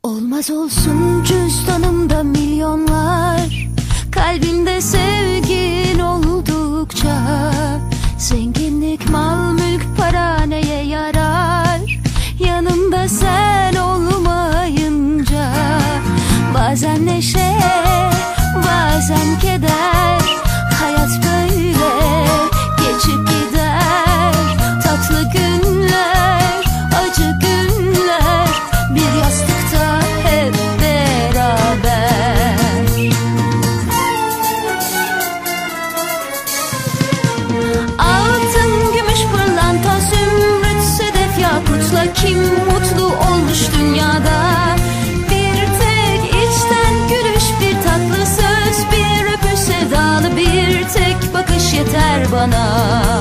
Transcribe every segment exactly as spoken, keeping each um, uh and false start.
Olmaz olsun cüzdanımda milyonlar, kalbinde sevgin oldukça. Zenginlik, mal, mülk, para neye yarar, yanımda sen olmayınca. Bazen neşe, bazen keder, hayat böyle geçip gider. Tatlı günler, acı günler, bir yastıkta hep beraber. Altın, gümüş, pırlanta, zümrüt, sedef, yakutla kim mutlu olmuş dünyada? Bir tek içten gülüş, bir tatlı söz, bir öpüş, sevdalı bir tek bakış yeter bana.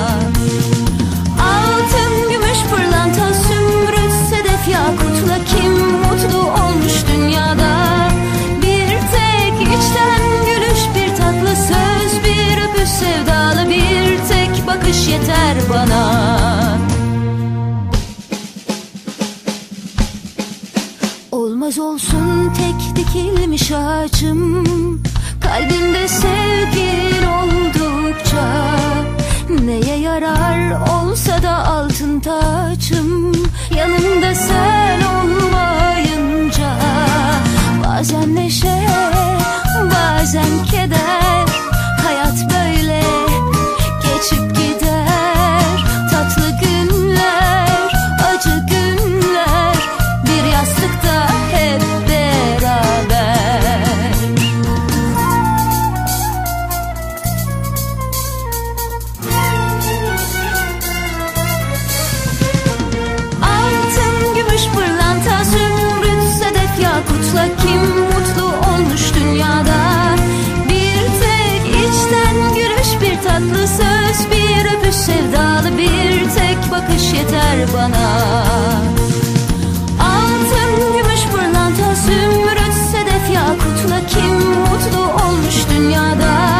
Altın, gümüş, pırlanta, zümrüt, sedef, yakutla kim mutlu olmuş dünyada? Bir tek içten gülüş, bir tatlı söz, bir öpüş, sevdalı bir tek bakış yeter bana. Olmaz olsun tek dikilmiş ağacım, kalbimde sevgin oldukça. Neye yarar olsa da altın taçım, yanımda sen olmayınca. Bazen neşe, bazen keder, hayat böyle geçip gider. Tatlı günler, acı günler, bir yastıkta hep beraber. Altın, gümüş, pırlanta, zümrüt, sedef, yakutla kim mutlu olmuş dünyada? Bir tek içten gülüş, bir tatlı söz, bir öpüş, sevdalı bir tek bakış yeter bana. Altın, gümüş, pırlanta, zümrüt, sedef, yakutla kim mutlu olmuş dünyada?